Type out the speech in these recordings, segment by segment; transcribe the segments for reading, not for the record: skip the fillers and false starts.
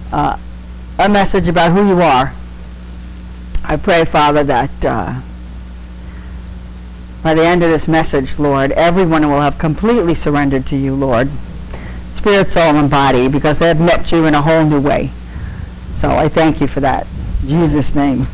a message about who you are. I pray, Father, that by the end of this message, Lord, everyone will have completely surrendered to you, Lord, spirit, soul, and body, because they have met you in a whole new way. So I thank you for that. In Jesus' name.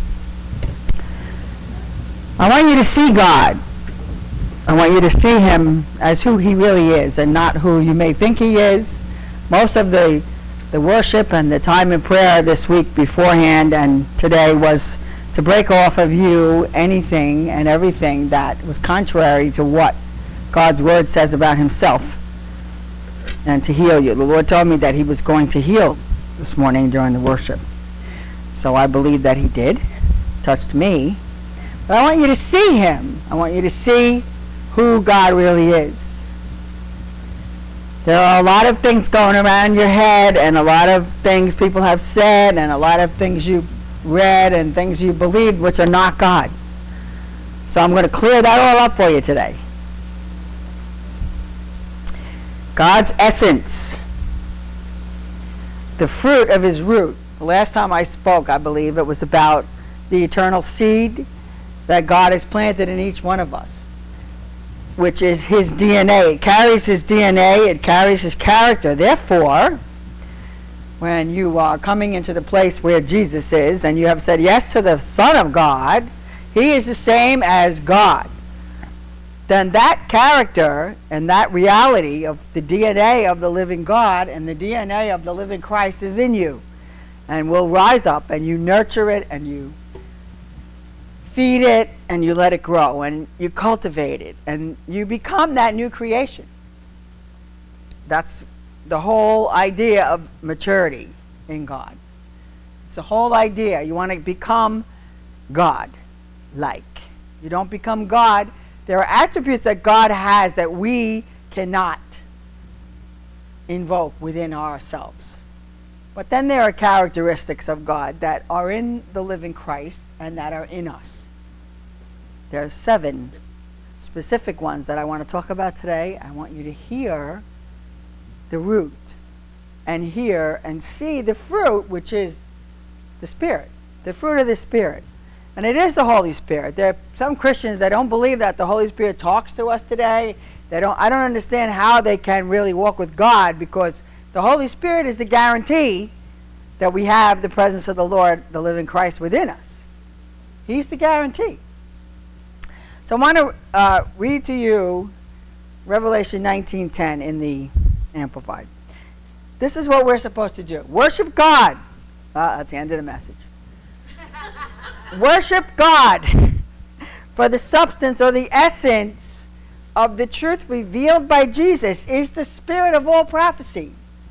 I want you to see God. I want you to see him as who he really is and not who you may think he is. Most of the worship and the time in prayer this week beforehand and today was to break off of you anything and everything that was contrary to what God's word says about himself, and to heal you. The Lord told me that he was going to heal this morning during the worship. So I believe that he did. Touched me. But I want you to see him. I want you to see who God really is. There are a lot of things going around your head, and a lot of things people have said, and a lot of things you've read and things you believed which are not God. So I'm going to clear that all up for you today. God's essence, the fruit of his root. The last time I spoke, I believe, it was about the eternal seed that God has planted in each one of us, which is his DNA. It carries his DNA, it carries his character. Therefore, when you are coming into the place where Jesus is and you have said yes to the Son of God, he is the same as God, then that character and that reality of the DNA of the living God and the DNA of the living Christ is in you, and will rise up, and you nurture it, and you feed it, and you let it grow, and you cultivate it, and you become that new creation. That's the whole idea of maturity in God. It's the whole idea. You want to become God-like. You don't become God. There are attributes that God has that we cannot invoke within ourselves. But then there are characteristics of God that are in the living Christ and that are in us. There are 7 specific ones that I want to talk about today. I want you to hear the root and hear and see the fruit, which is the Spirit, the fruit of the Spirit. And it is the Holy Spirit. There are some Christians that don't believe that the Holy Spirit talks to us today. I don't understand how they can really walk with God, because the Holy Spirit is the guarantee that we have the presence of the Lord, the living Christ, within us. He's the guarantee. So I want to read to you Revelation 19:10 in the Amplified. This is what we're supposed to do. Worship God. That's the end of the message. Worship God, for the substance or the essence of the truth revealed by Jesus is the spirit of all prophecy.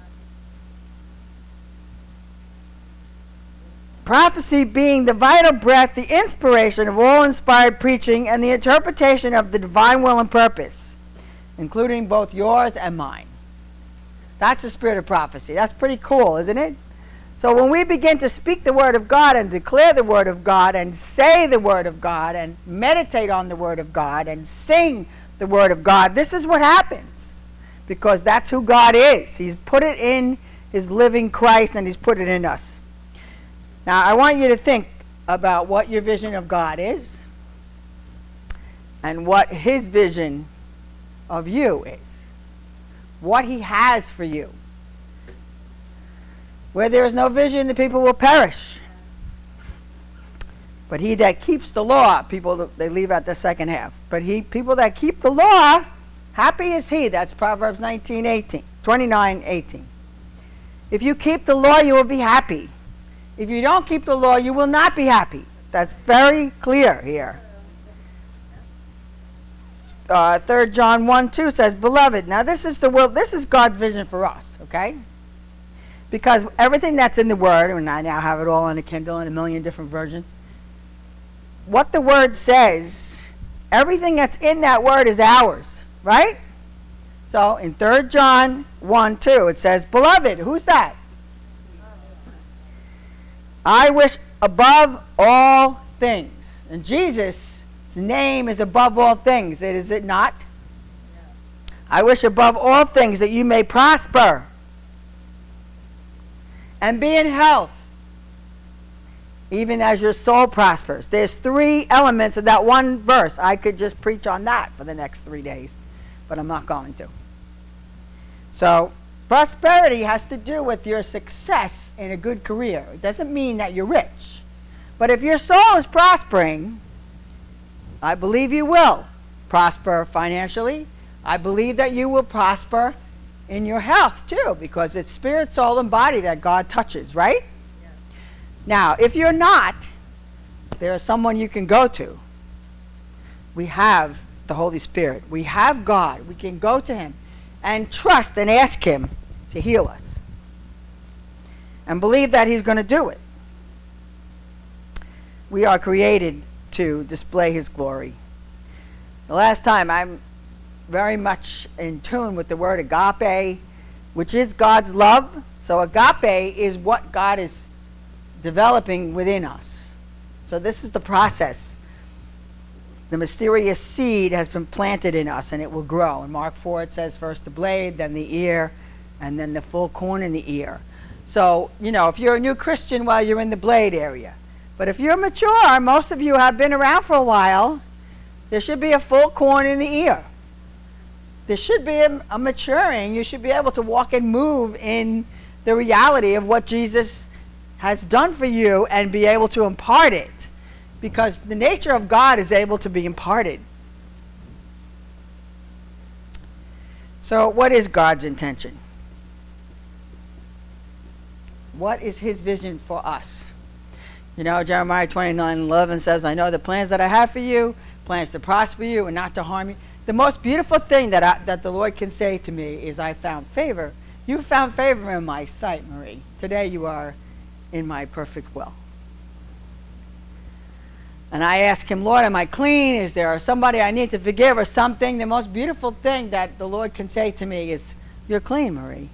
Prophecy being the vital breath, the inspiration of all inspired preaching, and the interpretation of the divine will and purpose, including both yours and mine. That's the spirit of prophecy. That's pretty cool, isn't it? So when we begin to speak the word of God and declare the word of God and say the word of God and meditate on the word of God and sing the word of God, this is what happens, because that's who God is. He's put it in his living Christ, and he's put it in us. Now, I want you to think about what your vision of God is and what his vision of you is, what he has for you. Where there is no vision, the people will perish. But he that keeps the law, people, they leave out the second half. But people that keep the law, happy is he. That's Proverbs 29:18. If you keep the law, you will be happy. If you don't keep the law, you will not be happy. That's very clear here. 3 John 1:2 says, Beloved, now this is God's vision for us, okay? Because everything that's in the Word, and I now have it all on a Kindle in a million different versions, what the Word says, everything that's in that Word is ours, right? So in 3 John 1:2, it says, Beloved, who's that? I wish above all things. And Jesus' name is above all things, is it not? I wish above all things that you may prosper and be in health, even as your soul prospers. There's 3 elements of that one verse. I could just preach on that for the next 3 days, but I'm not going to. So prosperity has to do with your success in a good career. It doesn't mean that you're rich. But if your soul is prospering, I believe you will prosper financially. I believe that you will prosper in your health too, because it's spirit, soul, and body that God touches, right? Yes. Now, if you're not, there is someone you can go to. We have the Holy Spirit. We have God. We can go to him and trust and ask him to heal us. And believe that he's going to do it. We are created to display his glory. The last time, I'm very much in tune with the word agape, which is God's love. So agape is what God is developing within us. So this is the process. The mysterious seed has been planted in us, and it will grow. In Mark 4 it says first the blade, then the ear, and then the full corn in the ear. So, if you're a new Christian, well, you're in the blade area. But if you're mature, most of you have been around for a while, there should be a full corn in the ear. There should be a maturing. You should be able to walk and move in the reality of what Jesus has done for you and be able to impart it. Because the nature of God is able to be imparted. So what is God's intention? What is his vision for us? Jeremiah 29:11 says, I know the plans that I have for you, plans to prosper you and not to harm you. The most beautiful thing that the Lord can say to me is, I found favor. You found favor in my sight, Marie. Today you are in my perfect will. And I ask him, Lord, am I clean? Is there somebody I need to forgive or something? The most beautiful thing that the Lord can say to me is, you're clean, Marie.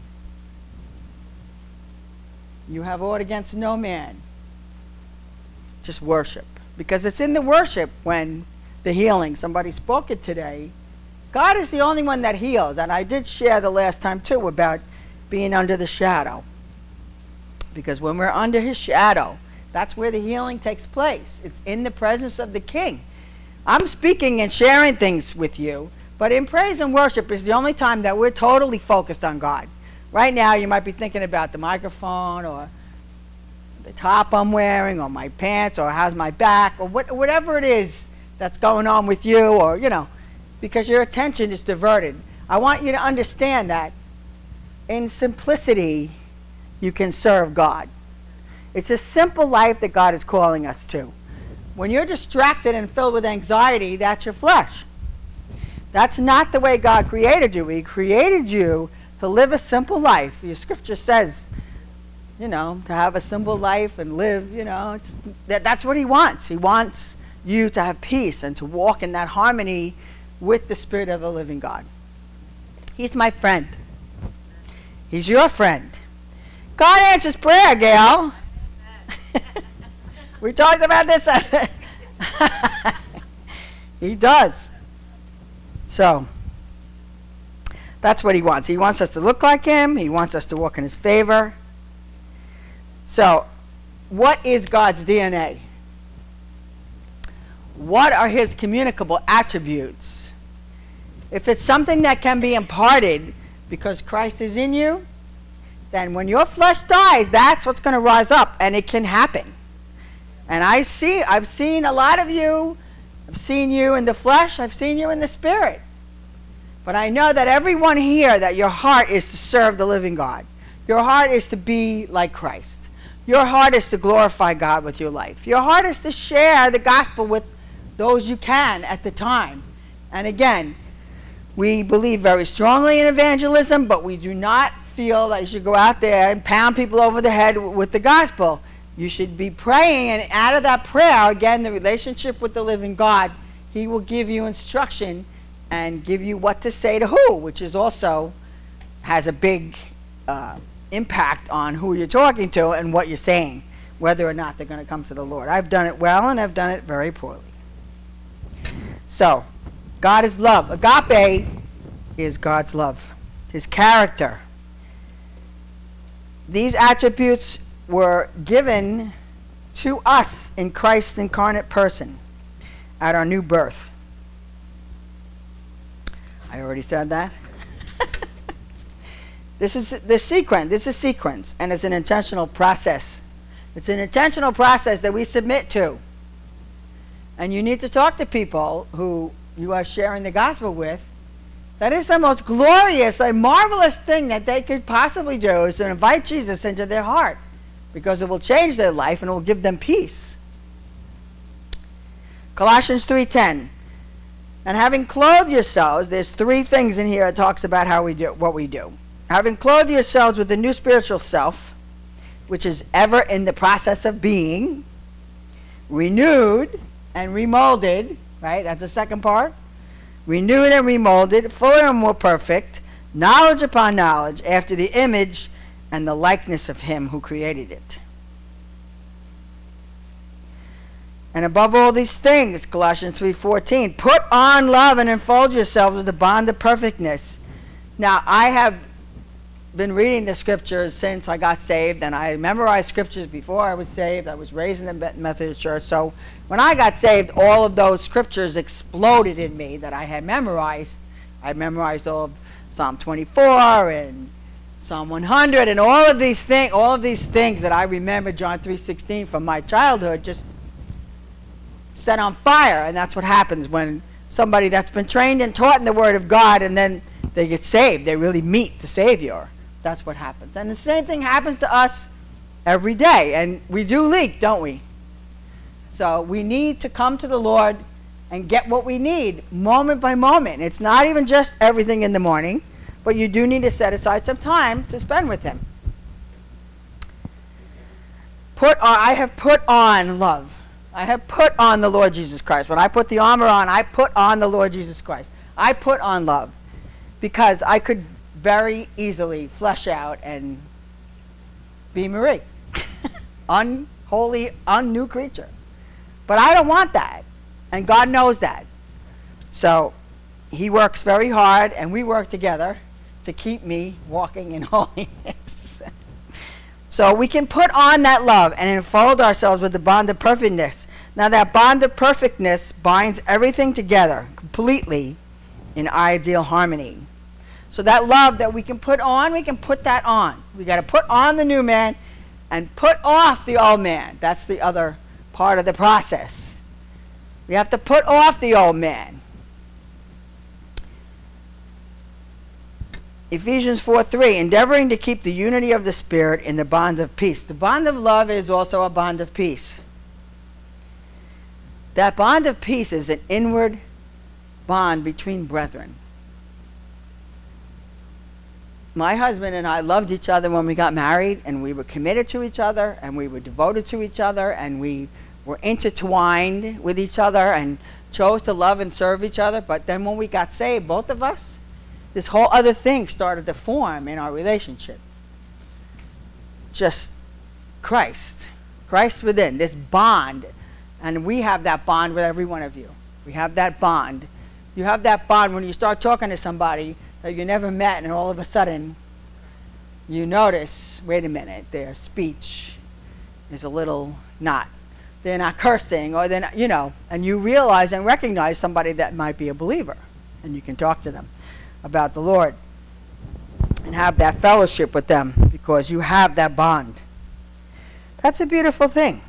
You have aught against no man. Just worship. Because it's in the worship when the healing, somebody spoke it today. God is the only one that heals. And I did share the last time too about being under the shadow. Because when we're under his shadow, that's where the healing takes place. It's in the presence of the King. I'm speaking and sharing things with you, but in praise and worship is the only time that we're totally focused on God. Right now you might be thinking about the microphone or the top I'm wearing or my pants or how's my back or whatever it is that's going on with you, or because your attention is diverted. I want you to understand that in simplicity you can serve God. It's a simple life that God is calling us to. When you're distracted and filled with anxiety, that's your flesh. That's not the way God created you. He created you to live a simple life. Your scripture says, to have a simple life and live, that's what he wants. He wants you to have peace and to walk in that harmony with the Spirit of the living God. He's my friend. He's your friend. God answers prayer, Gail. We talked about this. He does. So, that's what he wants. He wants us to look like him. He wants us to walk in his favor. So, what is God's DNA? What are his communicable attributes? If it's something that can be imparted because Christ is in you, then when your flesh dies, that's what's going to rise up, and it can happen. And I've seen a lot of you. I've seen you in the flesh. I've seen you in the spirit. But I know that everyone here, that your heart is to serve the living God. Your heart is to be like Christ. Your heart is to glorify God with your life. Your heart is to share the gospel with those you can at the time. And again, we believe very strongly in evangelism, but we do not feel that you should go out there and pound people over the head with the gospel. You should be praying, and out of that prayer, again, the relationship with the living God, he will give you instruction and give you what to say to who, which is also has a big impact on who you're talking to and what you're saying, whether or not they're going to come to the Lord. I've done it well, and I've done it very poorly. So, God is love. Agape is God's love, his character. These attributes were given to us in Christ's incarnate person at our new birth. I already said that. This is the sequence. This is sequence, and it's an intentional process. It's an intentional process that we submit to. And you need to talk to people who you are sharing the gospel with. That is the most glorious, like marvelous thing that they could possibly do, is to invite Jesus into their heart, because it will change their life and it will give them peace. Colossians 3:10. And having clothed yourselves, there's three things in here it talks about how we do what we do. Having clothed yourselves with the new spiritual self, which is ever in the process of being renewed and remolded, right? That's the second part. Renewed and remolded, fuller and more perfect, knowledge upon knowledge, after the image and the likeness of him who created it. And above all these things, Colossians 3:14, put on love and enfold yourselves with the bond of perfectness. Now, I have been reading the scriptures since I got saved, and I memorized scriptures before I was saved. I was raised in the Methodist Church, so when I got saved, all of those scriptures exploded in me that I had memorized. I memorized all of Psalm 24 and Psalm 100 and all of these things that I remember, John 3:16 from my childhood, just set on fire. And that's what happens when somebody that's been trained and taught in the Word of God and then they get saved. They really meet the Savior. That's what happens. And the same thing happens to us every day. And we do leak, don't we? So we need to come to the Lord and get what we need moment by moment. It's not even just everything in the morning, but you do need to set aside some time to spend with him. I have put on love. I have put on the Lord Jesus Christ. When I put the armor on, I put on the Lord Jesus Christ. I put on love, because I could very easily flesh out and be Marie. Unholy, un-new creature. But I don't want that. And God knows that. So he works very hard, and we work together to keep me walking in holiness. So we can put on that love and enfold ourselves with the bond of perfectness. Now that bond of perfectness binds everything together completely in ideal harmony. So that love that we can put on, we can put that on. We got to put on the new man and put off the old man. That's the other part of the process. We have to put off the old man. Ephesians 4:3, endeavoring to keep the unity of the Spirit in the bond of peace. The bond of love is also a bond of peace. That bond of peace is an inward bond between brethren. My husband and I loved each other when we got married, and we were committed to each other, and we were devoted to each other, and we were intertwined with each other and chose to love and serve each other. But then when we got saved, both of us, this whole other thing started to form in our relationship. Just Christ within, this bond. And we have that bond with every one of you. We have that bond. You have that bond when you start talking to somebody that you never met, and all of a sudden you notice, wait a minute, their speech is a little not. They're not cursing, or they're not, and you realize and recognize somebody that might be a believer, and you can talk to them about the Lord and have that fellowship with them because you have that bond. That's a beautiful thing.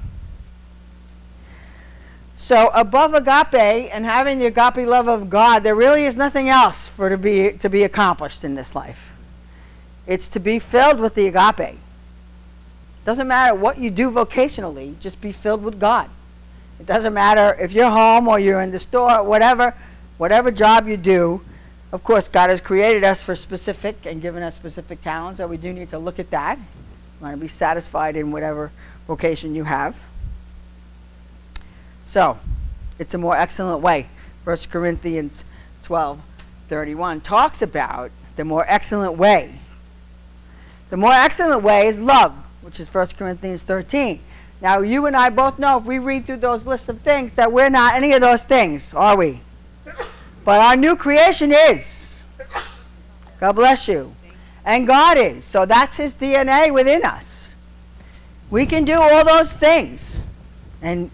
So above agape and having the agape love of God, there really is nothing else to be accomplished in this life. It's to be filled with the agape. Doesn't matter what you do vocationally, just be filled with God. It doesn't matter if you're home or you're in the store, whatever job you do. Of course, God has created us for specific and given us specific talents, so we do need to look at that. You want to be satisfied in whatever vocation you have. So, it's a more excellent way. 1 Corinthians 12:31 talks about the more excellent way. The more excellent way is love, which is 1 Corinthians 13. Now, you and I both know, if we read through those lists of things, that we're not any of those things, are we? But our new creation is. God bless you. and God is. So that's his DNA within us. We can do all those things and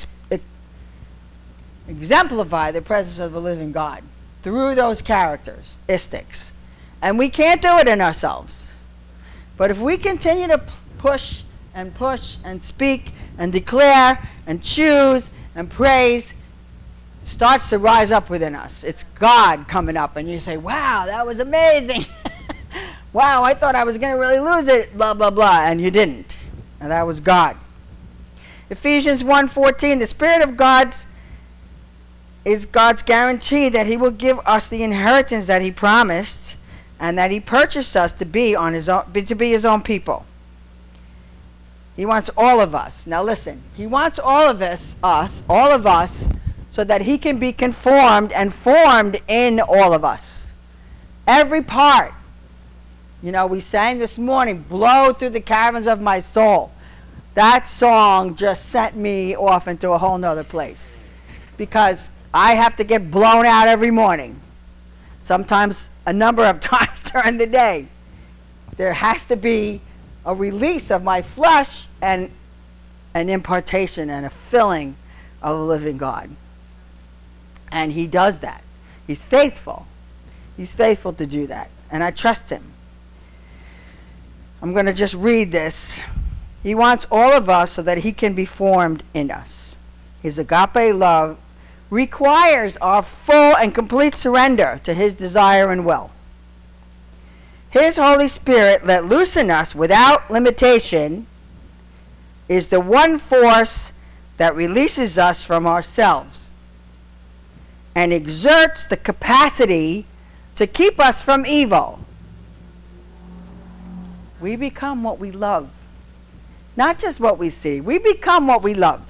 exemplify the presence of the living God through those characteristics. And we can't do it in ourselves. But if we continue to push and speak and declare and choose and praise, it starts to rise up within us. It's God coming up, and you say, wow, that was amazing. Wow, I thought I was going to really lose it, blah, blah, blah, and you didn't. And that was God. Ephesians 1:14, the Spirit of God's is God's guarantee that he will give us the inheritance that he promised and that he purchased us to be his own people. He wants all of us. Now listen, he wants all of us, so that he can be conformed and formed in all of us. Every part. You know, we sang this morning, blow through the caverns of my soul. That song just sent me off into a whole nother place. Because I have to get blown out every morning. Sometimes a number of times during the day. There has to be a release of my flesh and an impartation and a filling of the living God. And he does that. He's faithful. He's faithful to do that. And I trust him. I'm going to just read this. He wants all of us so that he can be formed in us. His agape love requires our full and complete surrender to his desire and will. His Holy Spirit, let loose in us without limitation, is the one force that releases us from ourselves and exerts the capacity to keep us from evil. We become what we love. Not just what we see. We become what we love.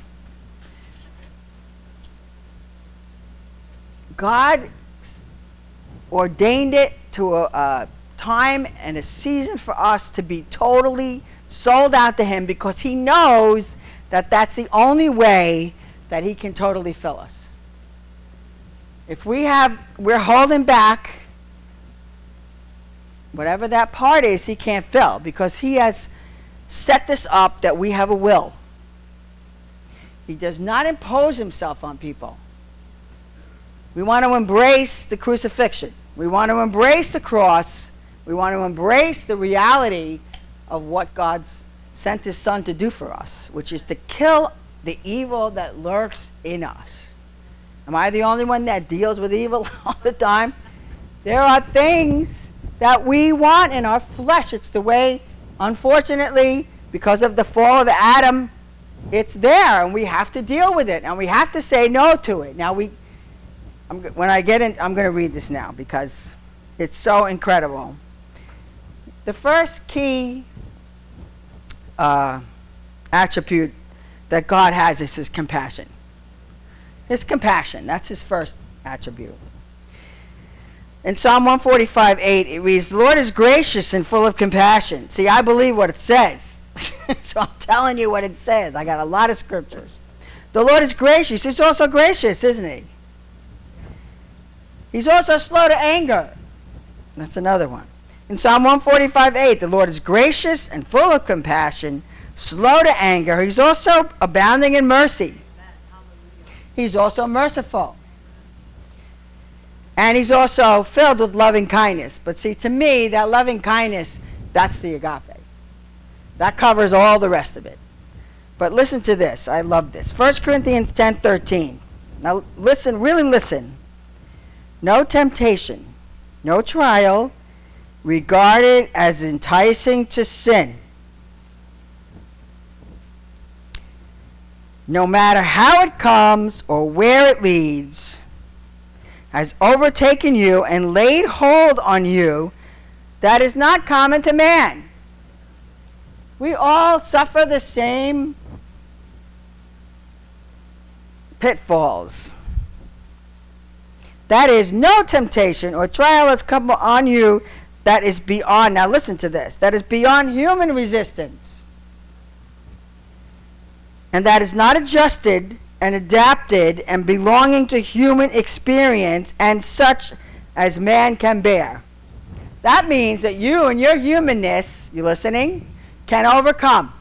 God ordained it to a time and a season for us to be totally sold out to him, because he knows that that's the only way that he can totally fill us. If we're holding back, whatever that part is, he can't fill, because he has set this up that we have a will. He does not impose himself on people. We want to embrace the crucifixion. We want to embrace the cross. We want to embrace the reality of what God sent his son to do for us, which is to kill the evil that lurks in us. Am I the only one that deals with evil all the time? There are things that we want in our flesh. It's the way, unfortunately, because of the fall of Adam, it's there, and we have to deal with it, and we have to say no to it. Now, I'm going to read this now because it's so incredible. The first key attribute that God has is his compassion. His compassion, that's his first attribute. In Psalm 145:8, it reads, "The Lord is gracious and full of compassion." See, I believe what it says. So I'm telling you what it says. I got a lot of scriptures. The Lord is gracious. He's also gracious, isn't he? He's also slow to anger. That's another one. In Psalm 145:8, the Lord is gracious and full of compassion, slow to anger. He's also abounding in mercy. He's also merciful. And he's also filled with loving kindness. But see, to me, that loving kindness, that's the agape. That covers all the rest of it. But listen to this. I love this. 1 Corinthians 10:13. Now listen, really listen. No temptation, no trial, regarded as enticing to sin, no matter how it comes or where it leads, has overtaken you and laid hold on you, that is not common to man. We all suffer the same pitfalls. That is, no temptation or trial has come on you that is beyond, now listen to this, that is beyond human resistance, and that is not adjusted and adapted and belonging to human experience and such as man can bear. That means that you and your humanness, you listening, can overcome.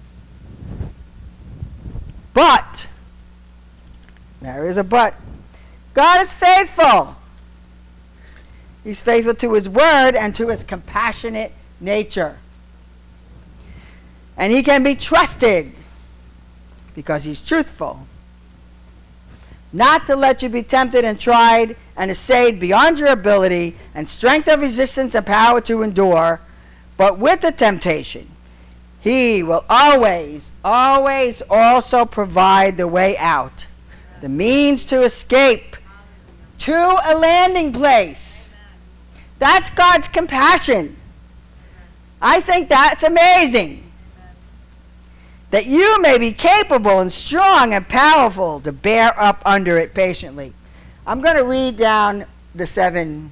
But, there is a but, God is faithful. He's faithful to his word and to his compassionate nature. And he can be trusted because he's truthful. Not to let you be tempted and tried and assayed beyond your ability and strength of resistance and power to endure, but with the temptation, he will always, always also provide the way out, the means to escape to a landing place. That's God's compassion. I think that's amazing. That you may be capable and strong and powerful to bear up under it patiently. I'm going to read down the 7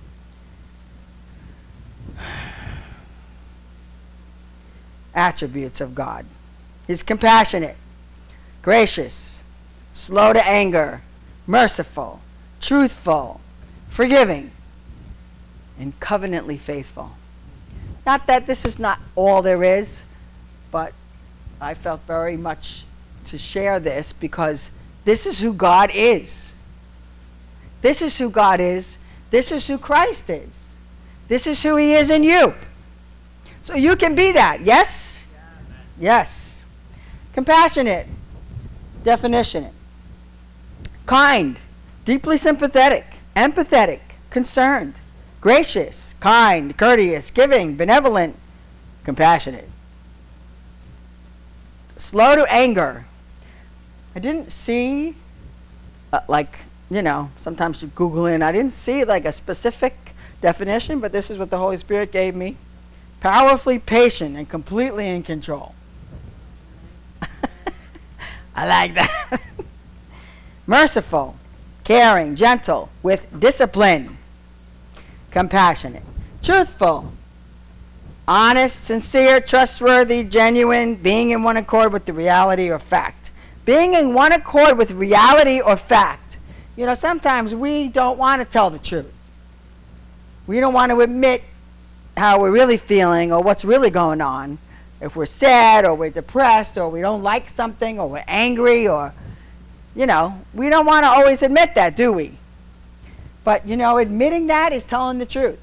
attributes of God. He's compassionate, gracious, slow to anger, merciful, truthful, forgiving, and covenantly faithful. Not that this is not all there is, but I felt very much to share this because this is who God is. This is who God is. This is who Christ is. This is who he is in you. So you can be that. Yes? Yes. Compassionate. Definition. Kind. Deeply sympathetic. Empathetic. Concerned. Gracious. Kind. Courteous. Giving. Benevolent. Compassionate. Slow to anger. I didn't see, sometimes you Google in, I didn't see like a specific definition, but this is what the Holy Spirit gave me. Powerfully patient and completely in control. I like that. Merciful, caring, gentle, with discipline. Compassionate. Truthful. Honest, sincere, trustworthy, genuine, being in one accord with the reality or fact. Being in one accord with reality or fact. You know, sometimes we don't want to tell the truth. We don't want to admit how we're really feeling or what's really going on. If we're sad or we're depressed or we don't like something or we're angry or, we don't want to always admit that, do we? But, admitting that is telling the truth.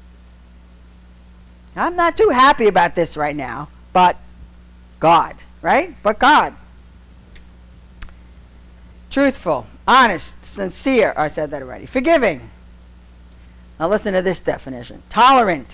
I'm not too happy about this right now, but God, right? But God. Truthful, honest, sincere. I said that already. Forgiving. Now listen to this definition. Tolerant.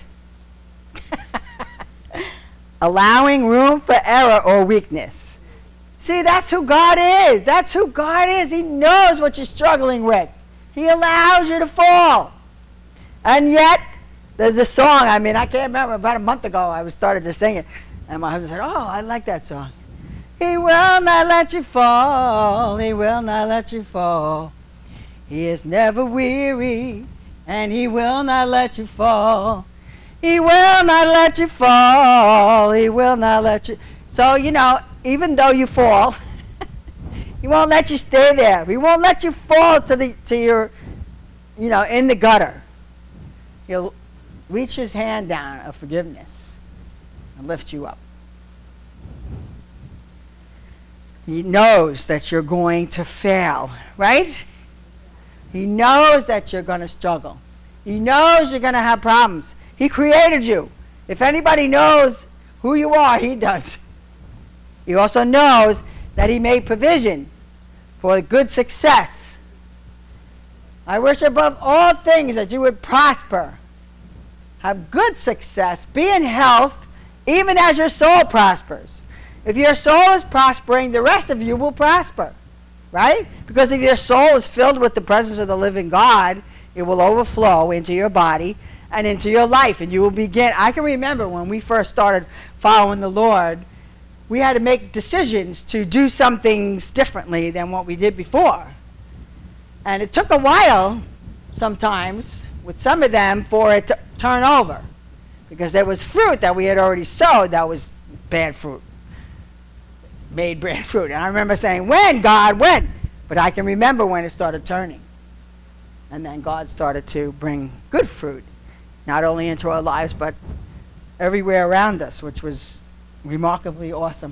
Allowing room for error or weakness. See, that's who God is. That's who God is. He knows what you're struggling with. He allows you to fall. And yet, there's a song, I can't remember, about a month ago I started to sing it. And my husband said, oh, I like that song. He will not let you fall. He will not let you fall. He is never weary, and he will not let you fall. He will not let you fall. He will not let you. So, even though you fall, he won't let you stay there. He won't let you fall to your, in the gutter. He'll reach his hand down of forgiveness and lift you up. He knows that you're going to fail, right? He knows that you're going to struggle. He knows you're going to have problems. He created you. If anybody knows who you are, he does. He also knows that he made provision for good success. I wish above all things that you would prosper, have good success, be in health, even as your soul prospers. If your soul is prospering, the rest of you will prosper, right? Because if your soul is filled with the presence of the living God, it will overflow into your body and into your life, and you will begin. I can remember when we first started following the Lord, we had to make decisions to do some things differently than what we did before. And it took a while, sometimes, with some of them, for it to turn over. Because there was fruit that we had already sowed that was bad fruit. Made bad fruit. And I remember saying, when, God, when? But I can remember when it started turning. And then God started to bring good fruit not only into our lives, but everywhere around us, which was remarkably awesome.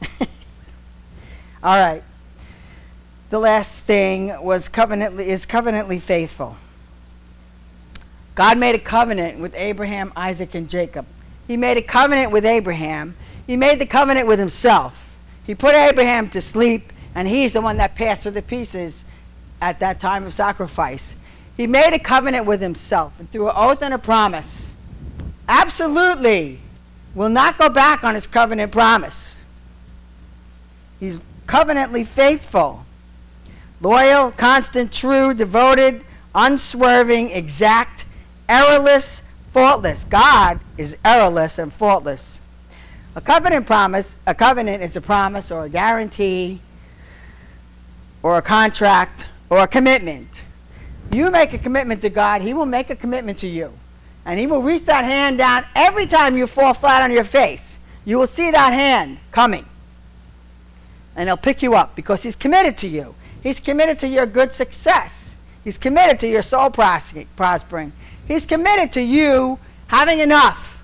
All right. The last thing was covenantly faithful. God made a covenant with Abraham, Isaac, and Jacob. He made a covenant with Abraham. He made the covenant with himself. He put Abraham to sleep, and he's the one that passed through the pieces at that time of sacrifice. He made a covenant with himself, and through an oath and a promise, absolutely will not go back on his covenant promise. He's covenantly faithful, loyal, constant, true, devoted, unswerving, exact, errorless, faultless. God is errorless and faultless. A covenant is a promise or a guarantee or a contract or a commitment. You make a commitment to God, he will make a commitment to you. And he will reach that hand down every time you fall flat on your face. You will see that hand coming. And he'll pick you up because he's committed to you. He's committed to your good success. He's committed to your soul prospering. He's committed to you having enough.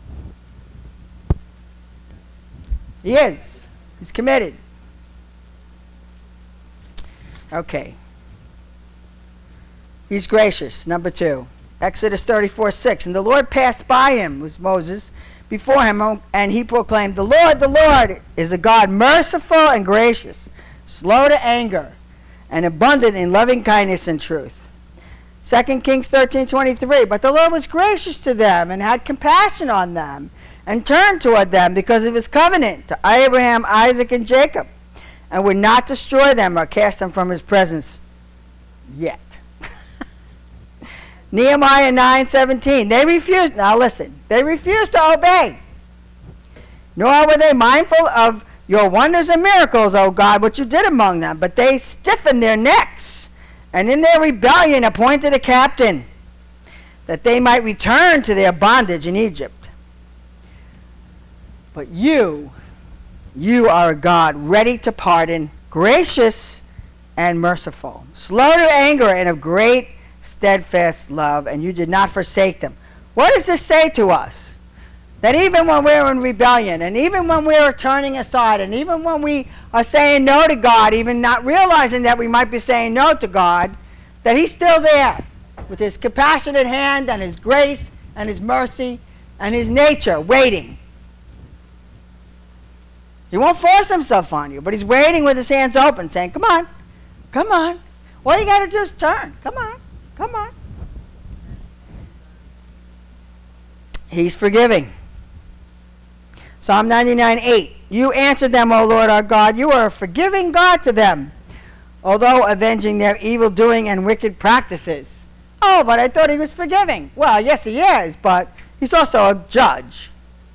He is. He's committed. Okay. He's gracious. Number 2. Exodus 34:6. And the Lord passed by him, was Moses, before him, and he proclaimed, the Lord is a God merciful and gracious, slow to anger, and abundant in loving kindness and truth. 2 Kings 13:23. But the Lord was gracious to them and had compassion on them and turned toward them because of his covenant to Abraham, Isaac, and Jacob, and would not destroy them or cast them from his presence yet. Nehemiah 9:17. They refused to obey, nor were they mindful of your wonders and miracles, O God, what you did among them. But they stiffened their necks, and in their rebellion appointed a captain, that they might return to their bondage in Egypt. But you are a God ready to pardon, gracious and merciful, slow to anger, and of great steadfast love, and you did not forsake them. What does this say to us? That even when we're in rebellion, and even when we're turning aside, and even when we are saying no to God, even not realizing that we might be saying no to God, that he's still there with his compassionate hand and his grace and his mercy and his nature waiting. He won't force himself on you, but he's waiting with his hands open saying, come on, come on. All you got to do is turn. Come on, come on. He's forgiving. Psalm 99:8. You answered them, O Lord our God. You are a forgiving God to them, although avenging their evil doing and wicked practices. Oh, but I thought he was forgiving. Well, yes, he is, but he's also a judge.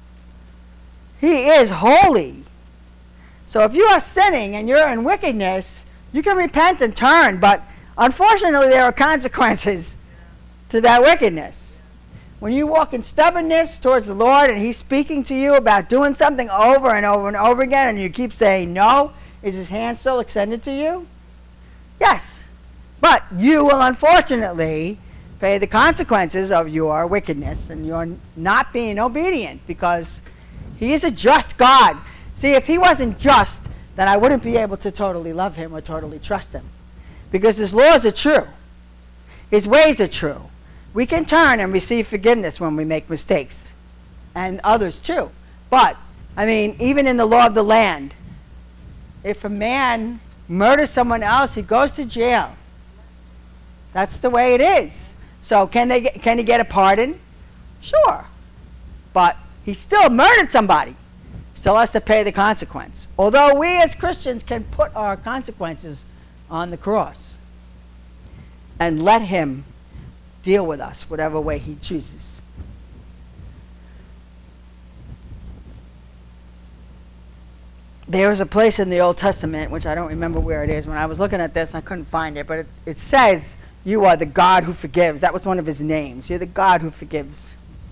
He is holy. So if you are sinning and you're in wickedness, you can repent and turn, but unfortunately there are consequences to that wickedness. When you walk in stubbornness towards the Lord and he's speaking to you about doing something over and over and over again and you keep saying no, is his hand still extended to you? Yes. But you will unfortunately pay the consequences of your wickedness and your not being obedient, because he is a just God. See, if he wasn't just, then I wouldn't be able to totally love him or totally trust him, because his laws are true. His ways are true. We can turn and receive forgiveness when we make mistakes, and others too. But, I mean, even in the law of the land, if a man murders someone else, he goes to jail. That's the way it is. So can he get a pardon? Sure. But he still murdered somebody. Still has to pay the consequence. Although we as Christians can put our consequences on the cross and let him deal with us whatever way he chooses. There is a place in the Old Testament, which I don't remember where it is. When I was looking at this, I couldn't find it, but it says, you are the God who forgives. That was one of his names. You're the God who forgives.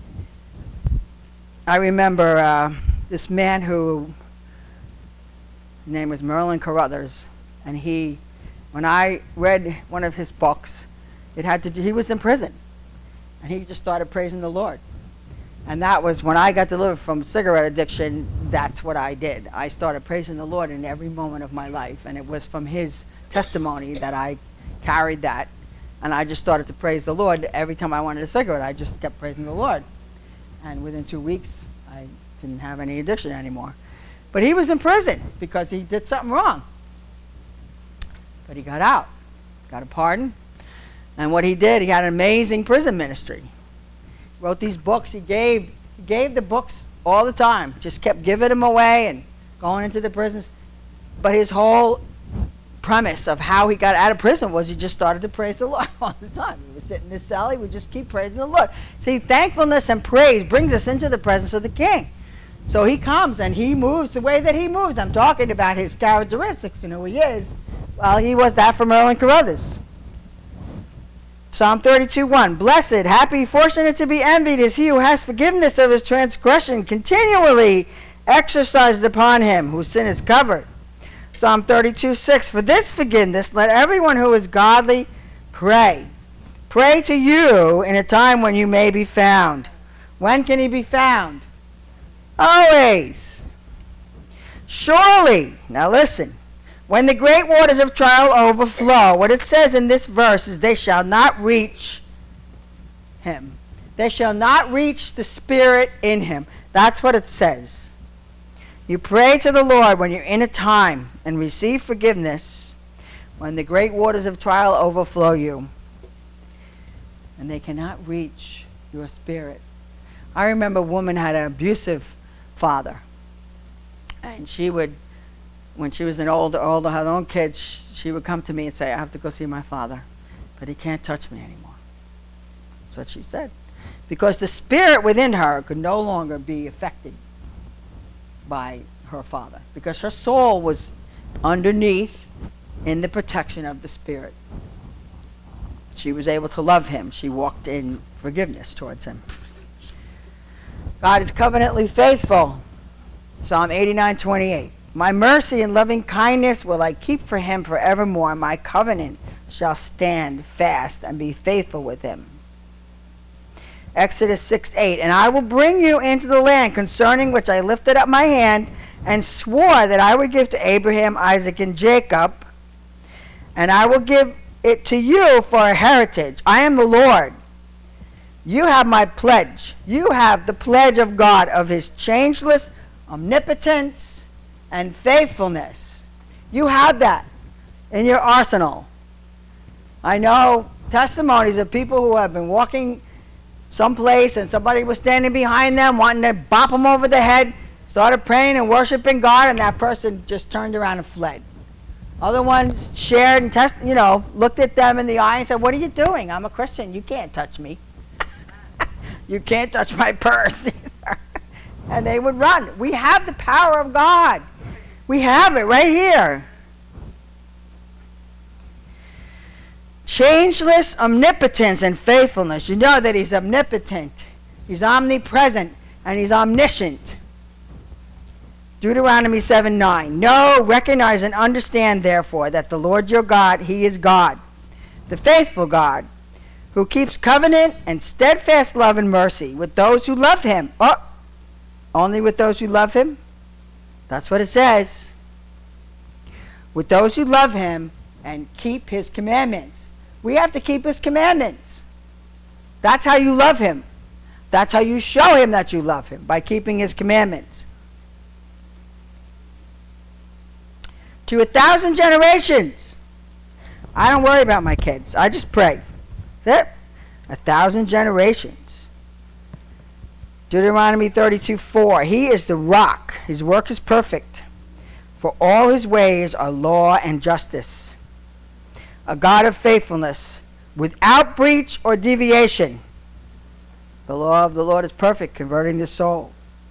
I remember this man his name was Merlin Carothers, and when I read one of his books, he was in prison, And he just started praising the Lord. And that was when I got delivered from cigarette addiction. That's what I did. I started praising the Lord in every moment of my life. And it was from his testimony that I carried that. And I just started to praise the Lord. Every time I wanted a cigarette, I just kept praising the Lord. And within 2 weeks, I didn't have any addiction anymore. But he was in prison because he did something wrong. But he got out, got a pardon. And what he did, he had an amazing prison ministry. He wrote these books. He gave the books all the time. Just kept giving them away and going into the prisons. But his whole premise of how he got out of prison was he just started to praise the Lord all the time. He would sit in his cell, he would just keep praising the Lord. See, thankfulness and praise brings us into the presence of the King. So he comes and he moves the way that he moves. I'm talking about his characteristics and who he is. Well, he was that for Merlin Carruthers. Psalm 32:1. Blessed, happy, fortunate to be envied is he who has forgiveness of his transgression continually exercised upon him, whose sin is covered. Psalm 32:6. For this forgiveness, let everyone who is godly pray. Pray to you in a time when you may be found. When can he be found? Always. Surely, now listen, when the great waters of trial overflow, what it says in this verse is they shall not reach him. They shall not reach the Spirit in him. That's what it says. You pray to the Lord when you're in a time and receive forgiveness when the great waters of trial overflow you. And they cannot reach your spirit. I remember a woman had an abusive father. And she would, when she was an older, had her own kids, she would come to me and say, I have to go see my father, but he can't touch me anymore. That's what she said. Because the spirit within her could no longer be affected by her father. Because her soul was underneath in the protection of the Spirit. She was able to love him. She walked in forgiveness towards him. God is covenantly faithful. Psalm 89:28. My mercy and loving kindness will I keep for him forevermore. My covenant shall stand fast and be faithful with him. Exodus 6:8. And I will bring you into the land concerning which I lifted up my hand and swore that I would give to Abraham, Isaac, and Jacob. And I will give it to you for a heritage. I am the Lord. You have my pledge. You have the pledge of God, of his changeless omnipotence and faithfulness. You have that in your arsenal. I know testimonies of people who have been walking someplace and somebody was standing behind them wanting to bop them over the head, started praying and worshiping God, and that person just turned around and fled. Other ones shared and looked at them in the eye and said, what are you doing? I'm a Christian. You can't touch me. You can't touch my purse either. And they would run. We have the power of God. We have it right here. Changeless omnipotence and faithfulness. You know that he's omnipotent, he's omnipresent, and he's omniscient. Deuteronomy 7:9. Know, recognize, and understand, therefore, that the Lord your God, he is God, the faithful God, who keeps covenant and steadfast love and mercy with those who love him. Oh, only with those who love him? That's what it says. With those who love him and keep his commandments. We have to keep his commandments. That's how you love him. That's how you show him that you love him, by keeping his commandments. To 1,000 generations. I don't worry about my kids. I just pray. That's it. 1,000 generations. Deuteronomy 32:4. He is the rock. His work is perfect. For all his ways are law and justice. A God of faithfulness, without breach or deviation. The law of the Lord is perfect, converting the soul.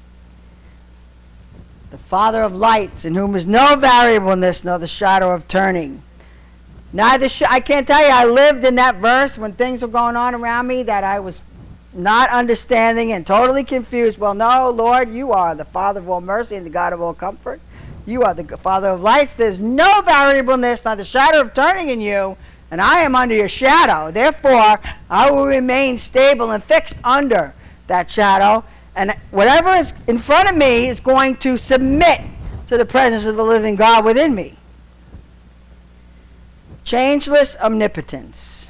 The Father of lights, in whom is no variableness nor the shadow of turning. I can't tell you, I lived in that verse when things were going on around me that I was not understanding and totally confused. Well, no, Lord, you are the Father of all mercy and the God of all comfort. You are the Father of lights. There's no variableness, not the shadow of turning in you. and I am under your shadow. Therefore, I will remain stable and fixed under that shadow, and whatever is in front of me is going to submit to the presence of the living God within me. Changeless omnipotence.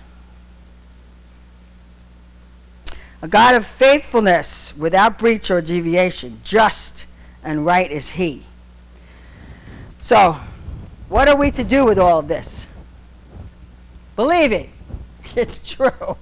A God of faithfulness without breach or deviation. Just and right is he. So, what are we to do with all of this? Believe it. It's true.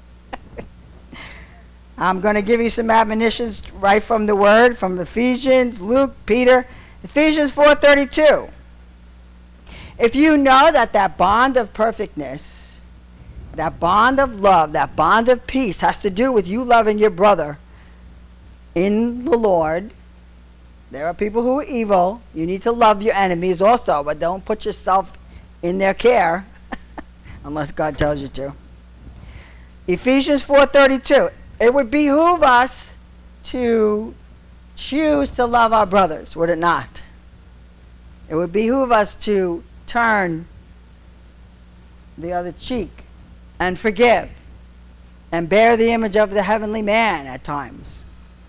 I'm going to give you some admonitions right from the Word, from Ephesians, Luke, Peter. Ephesians 4:32. If you know that bond of perfectness, that bond of love, that bond of peace has to do with you loving your brother in the Lord. There are people who are evil. You need to love your enemies also, but don't put yourself in their care unless God tells you to. Ephesians 4:32. It would behoove us to choose to love our brothers, would it not? It would behoove us to turn the other cheek and forgive and bear the image of the heavenly man at times.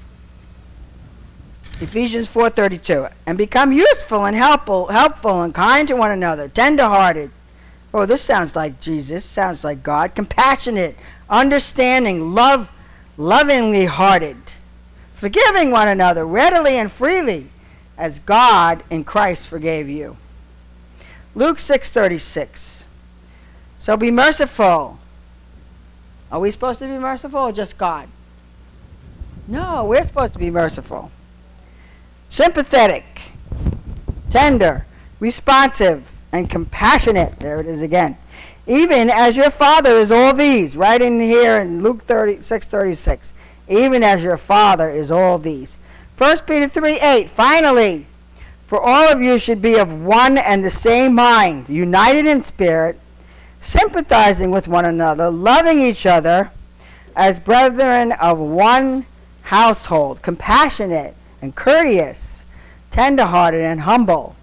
Ephesians 4:32. And become useful and helpful and kind to one another, tender-hearted. Oh, this sounds like Jesus, sounds like God. Compassionate, understanding, lovingly hearted, forgiving one another readily and freely, as God in Christ forgave you. Luke 6:36. So be merciful. Are we supposed to be merciful or just God? No, we're supposed to be merciful. Sympathetic, tender, responsive, and compassionate. There it is again. Even as your Father is all these. Right in here in Luke 6:36. Even as your Father is all these. 1 Peter 3:8. Finally, for all of you should be of one and the same mind, united in spirit, sympathizing with one another, loving each other as brethren of one household, compassionate and courteous, tender-hearted and humble.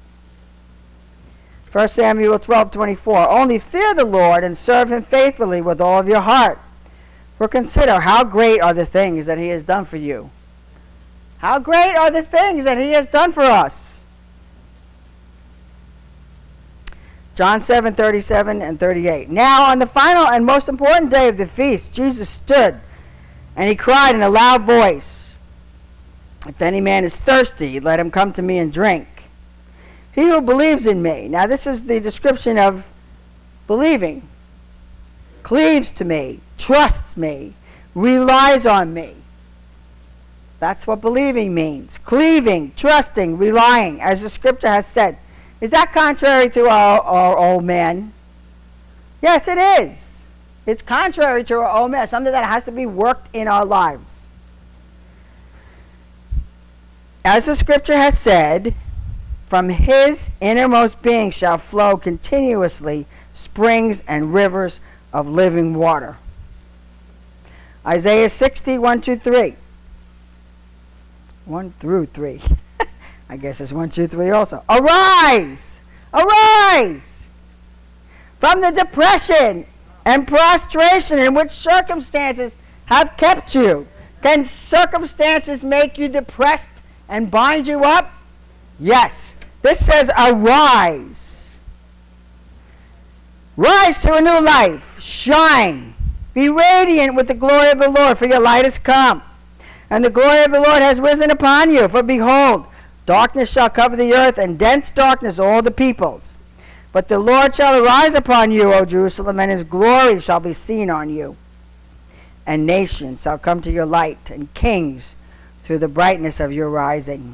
1 Samuel 12:24. Only fear the Lord and serve him faithfully with all of your heart. For consider how great are the things that he has done for you. How great are the things that he has done for us. John 7:37 and 38. Now on the final and most important day of the feast, Jesus stood and he cried in a loud voice, if any man is thirsty, let him come to me and drink. He who believes in me. Now this is the description of believing. Cleaves to me, trusts me, relies on me. That's what believing means. Cleaving, trusting, relying, as the scripture has said. Is that contrary to our old man? Yes, it is. It's contrary to our old man, something that has to be worked in our lives. As the scripture has said, from his innermost being shall flow continuously springs and rivers of living water. Isaiah 60, 1 through 3. 1 through 3. I guess it's 1, 2, 3 also. Arise! Arise! From the depression and prostration in which circumstances have kept you. Can circumstances make you depressed and bind you up? Yes. This says arise. Rise to a new life. Shine. Be radiant with the glory of the Lord, for your light has come. And the glory of the Lord has risen upon you. For behold, darkness shall cover the earth, and dense darkness all the peoples. But the Lord shall arise upon you, O Jerusalem, and his glory shall be seen on you. And nations shall come to your light, and kings through the brightness of your rising.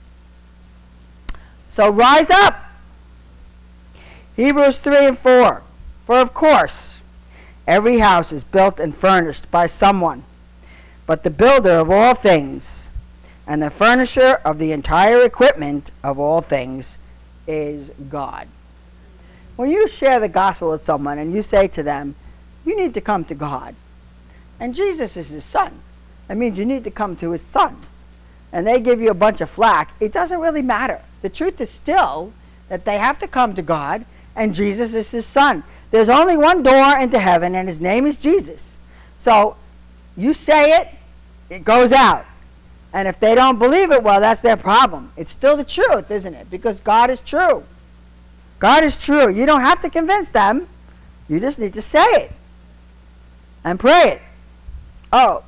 So rise up. Hebrews 3 and 4. For of course, every house is built and furnished by someone, but the builder of all things and the furnisher of the entire equipment of all things is God. When you share the gospel with someone and you say to them, you need to come to God, and Jesus is his son, that means you need to come to his son, and they give you a bunch of flack, it doesn't really matter. The truth is still that they have to come to God, and Jesus is his son. There's only one door into heaven, and his name is Jesus. So you say it, it goes out. And if they don't believe it, well, that's their problem. It's still the truth, isn't it? Because God is true. God is true. You don't have to convince them. You just need to say it and pray it. Oh.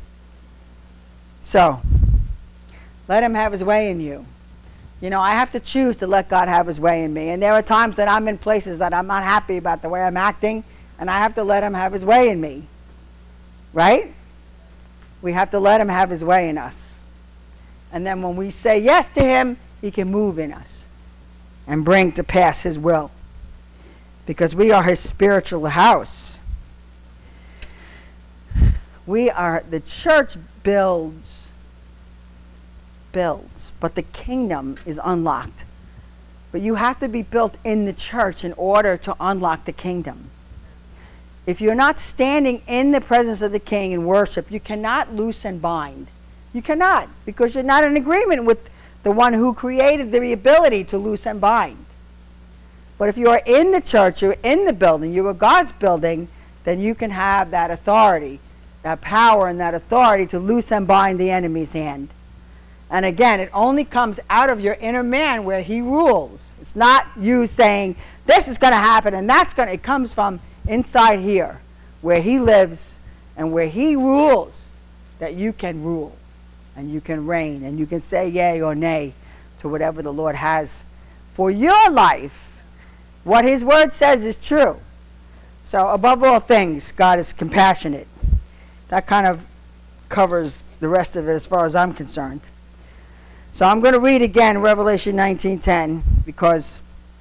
So, let him have his way in you. You know, I have to choose to let God have his way in me. And there are times that I'm in places that I'm not happy about the way I'm acting, and I have to let him have his way in me. Right? We have to let him have his way in us. And then when we say yes to him, he can move in us and bring to pass his will. Because we are his spiritual house. We are, the church builds, but the kingdom is unlocked. But you have to be built in the church in order to unlock the kingdom. If you're not standing in the presence of the king in worship, you cannot loose and bind. You cannot, because you're not in agreement with the one who created the ability to loose and bind. But if you are in the church, you're in the building, you are God's building, then you can have that authority, that power and that authority to loose and bind the enemy's hand. And again, it only comes out of your inner man where he rules. It's not you saying, this is going to happen and that's going to, it comes from inside here, where he lives and where he rules, that you can rule. And you can reign, and you can say yea or nay to whatever the Lord has for your life. What his word says is true. So above all things, God is compassionate. That kind of covers the rest of it as far as I'm concerned. So I'm going to read again Revelation 19:10, because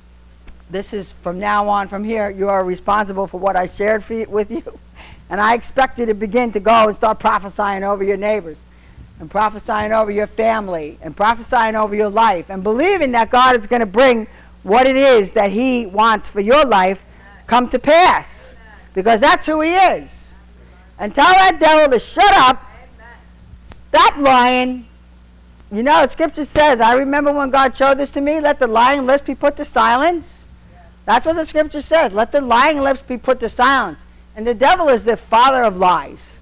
this is from now on, from here, you are responsible for what I shared with you. And I expect you to begin to go and start prophesying over your neighbors, and prophesying over your family, and prophesying over your life, and believing that God is going to bring what it is that he wants for your life come to pass. Because that's who he is. And tell that devil to shut up, stop lying. You know, Scripture says, I remember when God showed this to me, let the lying lips be put to silence. That's what the Scripture says. Let the lying lips be put to silence. And the devil is the father of lies.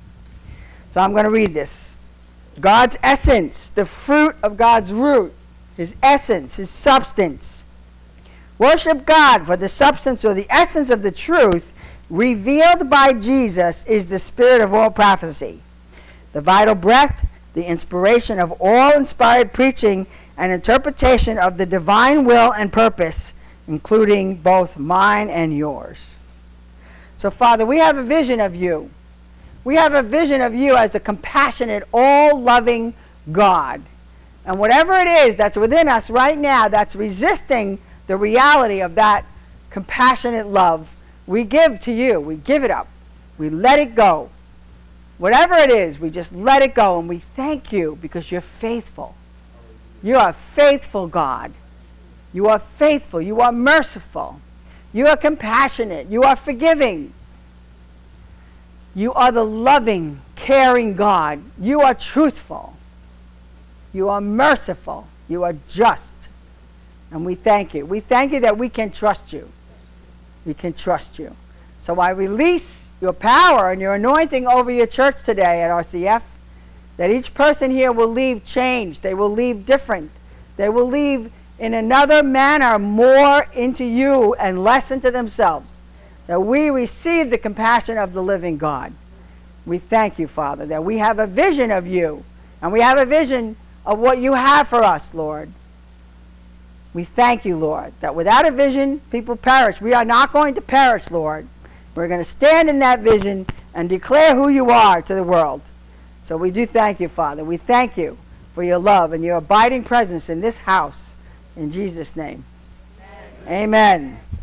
So I'm going to read this. God's essence, the fruit of God's root, his essence, his substance. Worship God, for the substance or the essence of the truth revealed by Jesus is the spirit of all prophecy, the vital breath, the inspiration of all inspired preaching and interpretation of the divine will and purpose, including both mine and yours. So, Father, we have a vision of you. We have a vision of you as a compassionate, all-loving God. And whatever it is that's within us right now that's resisting the reality of that compassionate love, we give to you. We give it up. We let it go. Whatever it is, we just let it go, and we thank you because you're faithful. You are faithful, God. You are faithful. You are merciful. You are compassionate. You are forgiving. You are the loving, caring God. You are truthful. You are merciful. You are just. And we thank you. We thank you that we can trust you. We can trust you. So I release your power and your anointing over your church today at RCF, that each person here will leave changed. They will leave different. They will leave in another manner, more into you and less into themselves. That we receive the compassion of the living God. We thank you, Father, that we have a vision of you, and we have a vision of what you have for us, Lord. We thank you, Lord, that without a vision, people perish. We are not going to perish, Lord. We're going to stand in that vision and declare who you are to the world. So we do thank you, Father. We thank you for your love and your abiding presence in this house. In Jesus' name. Amen. Amen.